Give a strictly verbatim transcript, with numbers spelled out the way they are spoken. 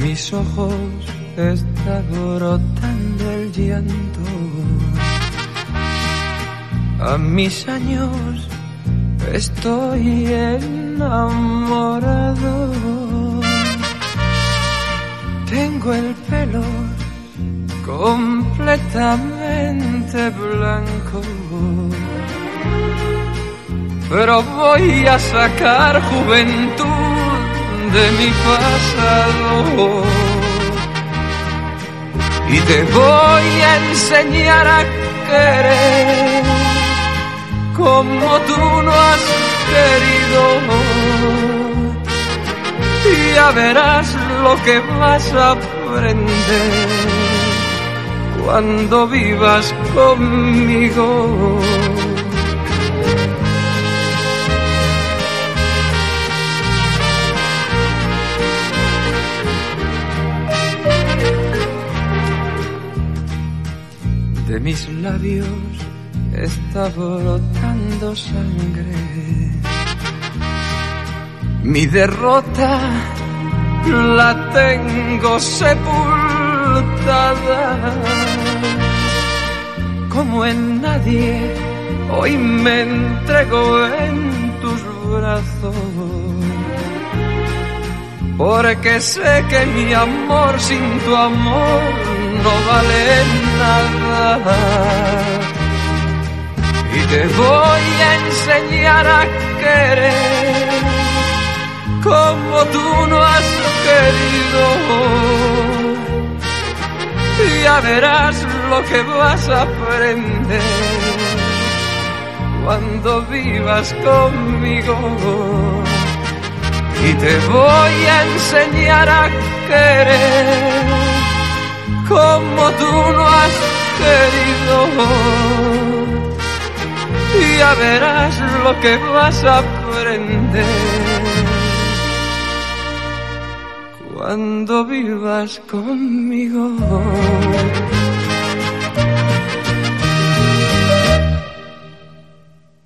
mis ojos está brotando el llanto. A mis años estoy enamorado. Tengo el pelo completamente blanco, pero voy a sacar juventud de mi pasado. Y te voy a enseñar a querer como tú no has querido. Y ya verás lo que vas a aprender cuando vivas conmigo. De mis labios está brotando sangre. Mi derrota la tengo sepultada. Como en nadie, hoy me entrego en tus brazos, porque sé que mi amor sin tu amor no vale nada. Y te voy a enseñar a querer como tú no has querido. Y ya verás lo que vas a aprender cuando vivas conmigo. Y te voy a enseñar a querer como tú no has querido. Y ya verás lo que vas a aprender cuando vivas conmigo.